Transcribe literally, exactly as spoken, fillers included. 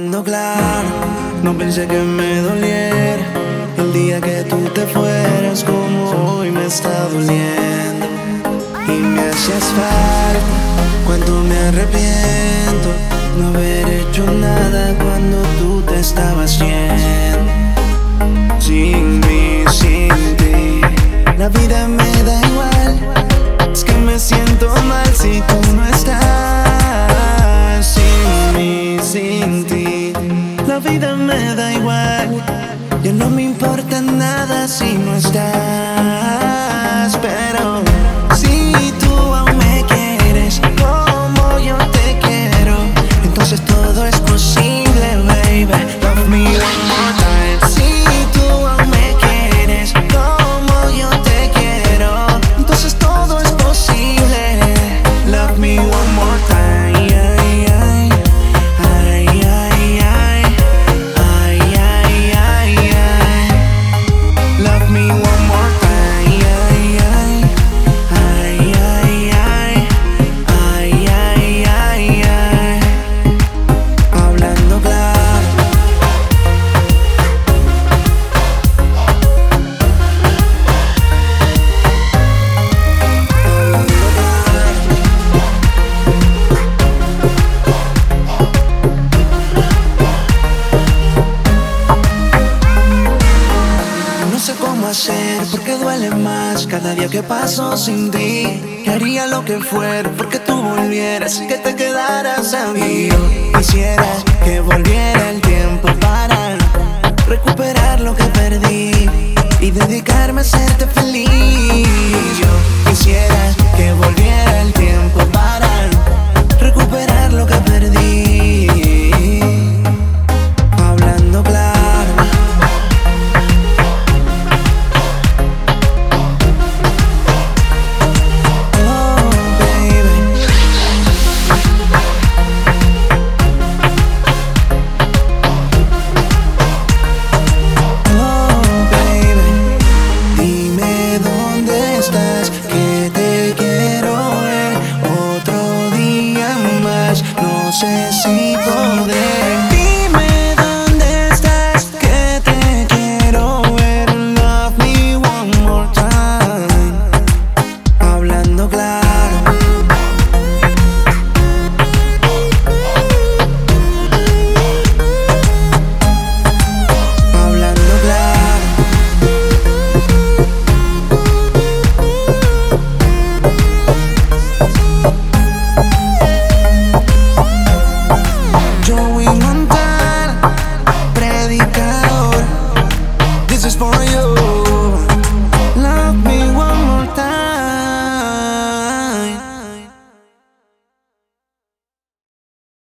Hablando claro, no pensé que me doliera el día que tú te fueras, como hoy me está doliendo. Y me hacías falta, cuánto me arrepiento no haber hecho nada cuando tú te estabas yendo. Sin mí, sin ti, la vida me da igual. Es que me siento mal si tú no estás. Sin mí, sin ti, la vida me da igual. Ya no me importa nada si no estás. Pero si tú aún me quieres como yo te quiero, entonces todo es posible, baby. Love me one more time. Si tú aún me quieres como yo te quiero, entonces todo es posible. Love me one more time. Porque duele más cada día que paso sin ti. Que haría lo que fuera porque tú volvieras y que te quedaras a mí. Yo quisiera que volviera el tiempo para recuperar lo que perdí y dedicarme a ser